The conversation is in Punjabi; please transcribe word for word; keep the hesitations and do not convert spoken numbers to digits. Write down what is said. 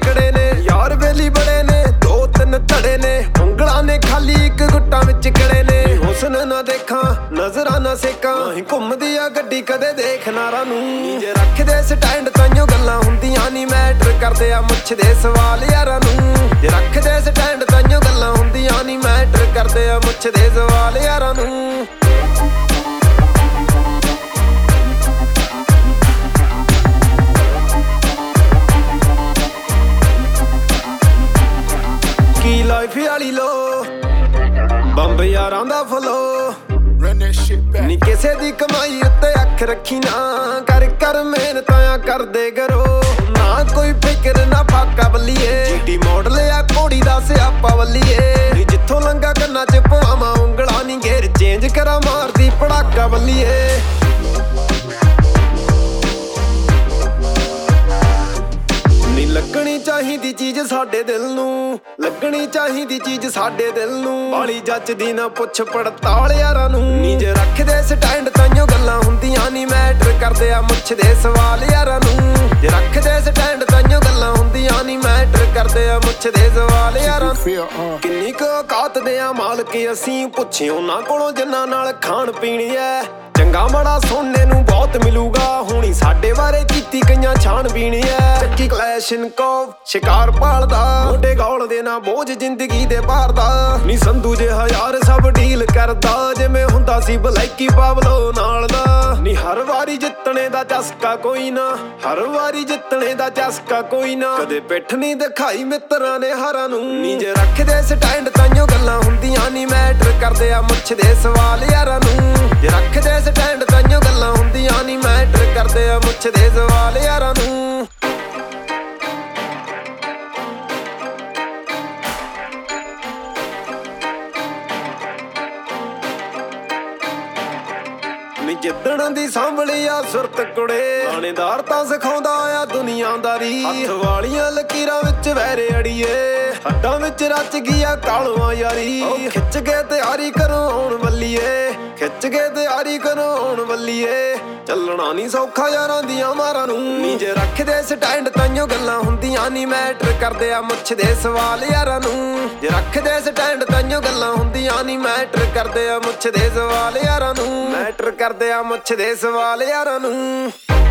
ਕੜੇ ਨੇ ਯਾਰ ਵੇਲੀ ਬੜੇ ਨੇ ਦੋ ਤਿੰਨ ਧੜੇ ਨੇ ਉਂਗਲਾਂ ਨੇ ਖਾਲੀ ਇੱਕ ਗੁੱਟਾਂ ਵਿੱਚ ਕੜੇ ਨੇ ਹੁਸਨ ਨਾ ਦੇਖਾਂ ਨਜ਼ਰਾਂ ਨਾ ਸੇਕਾਂ ਅਸੀਂ ਘੁੰਮਦੀ ਆ ਗੱਡੀ ਕਦੇ ਦੇਖ ਨਾਰਾਂ ਨੂੰ ਜੇ ਰੱਖਦੇ ਸਟੈਂਡ ਤਾਈਓ ਗੱਲਾਂ ਹੁੰਦੀਆਂ ਨਹੀਂ ਮੈਟਰ ਕਰਦੇ ਆ ਮੁੱਛ ਦੇ ਸਵਾਲ ਯਾਰਾਂ ਨੂੰ ਜੇ ਰੱਖਦੇ ਸਟੈਂਡ ਤਾਈਓ ਗੱਲਾਂ ਹੁੰਦੀਆਂ ਨਹੀਂ ਮੈਟਰ ਕਰਦੇ ਆ ਮੁੱਛ ਦੇ ਸਵਾਲ ਯਾਰਾਂ ਨੂੰ ਕੀ ਲਾਈਫ ਵਾਲੀ ਲੋ ਬੰਬ ਯਾਰਾਂ ਦਾ ਫਲੋ ਨੀ ਕਿਸੇ ਦੀ ਕਮਾਈ ਉੱਤੇ ਅੱਖ ਰੱਖੀ ਨਾ ਕਰ ਕਰ ਮਿਹਨਤਾਂ ਕਰਦੇ ਕਰੋ ਨਾ ਕੋਈ ਫਿਕਰ ਨਾ ਫਾਕਾ ਬੱਲੀਏ ਜੀਟੀ ਮਾਡਲ ਆ ਕੋੜੀ ਦਾ ਸਿਆਪਾ ਬੱਲੀਏ ਨੀ ਜਿੱਥੋਂ ਲੰਗਾ ਕੰਨਾਂ ਚ ਪਵਾਵਾਂ ਉਂਗਲਾਂ ਨੀ ਗੇਰ ਚੇਂਜ ਕਰਾਂ ਮਾਰਦੀ ਪੜਾਕਾ ਬੱਲੀਏ ਨੀ ਲੱਗਣੀ ਚਾਹੀਦੀ ਚੀਜ਼ ਸਾਡੇ ਦਿਲ ਨੂੰ ਲੱਗਣੀ ਚਾਹੀਦੀ ਚੀਜ਼ ਸਾਡੇ ਦਿਲ ਨੂੰ ਬਾਲੀ ਜੱਜਦੀ ਨਾ ਪੁੱਛ ਪੜਤਾਲ ਯਾਰਾਂ ਨੂੰ ਨੀ ਜੇ ਰੱਖਦੇ ਸਟੈਂਡ ਤਾਈਓ ਗੱਲਾਂ ਹੁੰਦੀਆਂ ਨੀ ਮੈਟਰ ਕਰਦੇ ਆ ਮੁੱਛ ਦੇ ਸਵਾਲ ਯਾਰਾਂ ਨੂੰ ਜੇ ਰੱਖਦੇ ਸਟੈਂਡ ਤਾਈਓ ਗੱਲਾਂ ਹੁੰਦੀਆਂ ਨੀ ਮੈਟਰ ਕਰਦੇ ਆ ਮੁੱਛ ਦੇ ਸਵਾਲ ਯਾਰਾਂ ਨੂੰ ਕਿੰਨੀ ਕੁ ਔਕਾਤ ਦੇ ਆ ਮਾਲਕ ਅਸੀਂ ਪੁੱਛੇ ਉਹਨਾਂ ਕੋਲੋਂ ਜਿੰਨਾਂ ਨਾਲ ਖਾਣ ਪੀਣੀ ਐ ਚੰਗਾ ਮਾੜਾ ਸੋਨੇ ਨੂੰ ਬਹੁਤ ਮਿਲੂਗਾ ਹੁਣੀ ਸਾਡੇ ਬਾਰੇ ਕੀਤੀ ਕਈਆਂ ਛਾਣ ਬੀਣੀ ਐ ਚੱਕੀ ਕਲੈਸ਼ਨਕੋਵ ਸ਼ਿਕਾਰ ਪਾਲਦਾ ਮੋਢੇ ਗੌਲ ਦੇ ਨਾ ਬੋਝ ਜ਼ਿੰਦਗੀ ਦੇ ਭਾਰ ਦਾ ਨੀ ਸੰਧੂ ਜਿਹਾ ਯਾਰ ਸਭ ਡੀਲ ਕਰਦਾ ਜਿਵੇਂ ਹੁੰਦਾ ਸੀ ਬਲੈਕੀ ਪਾਵਲੋ ਨਾਲ ਦਾ ਨੀ ਹਰ ਵਾਰੀ ਜਿੱਤਣੇ ਦਾ ਚਸਕਾ ਕੋਈ ਨਾ ਹਰ ਵਾਰੀ ਜਿੱਤਣੇ ਦਾ ਚਸਕਾ ਕੋਈ ਨਾ ਕਦੇ ਪਿੱਠ ਨਹੀਂ ਦਿਖਾਈ ਮਿੱਤਰਾਂ ਨੇ ਹਾਰਾਂ ਨੂੰ ਨੀ ਜੇ ਰੱਖਦੇ ਸਟੈਂਡ ਤਾਈਓ ਗੱਲਾਂ ਹੁੰਦੀਆਂ ਨੀ ਮੈਟਰ ਕਰਦੇ ਆ ਮੁੱਛ ਦੇ ਸਵਾਲ ਯਾਰਾਂ ਨੂੰ ਜੇ ਰੱਖਦੇ ਸਟੈਂਡ ਤਾਈਓ ਗੱਲਾਂ ਹੁੰਦੀਆਂ ਨੀ ਮੈਟਰ ਕਰਦੇ ਆ ਮੁੱਛ ਦੇ ਸਵਾਲ ਯਾਰਾਂ ਨੂੰ ਨੀ ਜਿੱਦਣ ਦੀ ਸਾਂਭਲੀ ਆ ਸੁਰਤ ਕੁੜੇ ਥਾਣੇਦਾਰ ਤਾਂ ਸਿਖਾਉਂਦਾ ਆ ਦੁਨੀਆਦਾਰੀ ਹੱਥ ਵਾਲੀਆਂ ਲਕੀਰਾਂ ਵਿੱਚ ਵੈਰੇ ਅੜੀਏ ਹੱਡਾਂ ਵਿੱਚ ਰਚ ਗਈਆ ਕਾਲੂਆਂ ਯਾਰੀ ਖਿੱਚ ਕੇ ਤਿਆਰੀ ਕਰੋ ਆਉਣ ਵੱਲੀਏ ਖਿੱਚ ਕੇ ਤਿਆਰੀ ਕਰੋ ਆਉਣ ਵੱਲੀਏ ਚੱਲਣਾ ਨੀ ਸੌਖਾ ਯਾਰਾਂ ਦੀਆਂ ਮਾਰਾਂ ਨੂੰ ਨੀ ਜੇ ਰੱਖਦੇ ਸਟੈਂਡ ਤਾਈਓ ਗੱਲਾਂ ਹੁੰਦੀਆਂ ਨੀ ਮੈਟਰ ਕਰਦੇ ਆ ਮੁੱਛ ਦੇ ਸਵਾਲ ਯਾਰਾਂ ਨੂੰ ਜੇ ਰੱਖਦੇ ਸਟੈਂਡ ਤਾਈਓ ਗੱਲਾਂ ਹੁੰਦੀਆਂ ਨੀ ਮੈਟਰ ਕਰਦੇ ਆ ਮੁੱਛ ਦੇ ਸਵਾਲ ਯਾਰਾਂ ਨੂੰ ਮੈਟਰ ਕਰਦੇ ਆ ਮੁੱਛ ਦੇ ਸਵਾਲ ਯਾਰਾਂ ਨੂੰ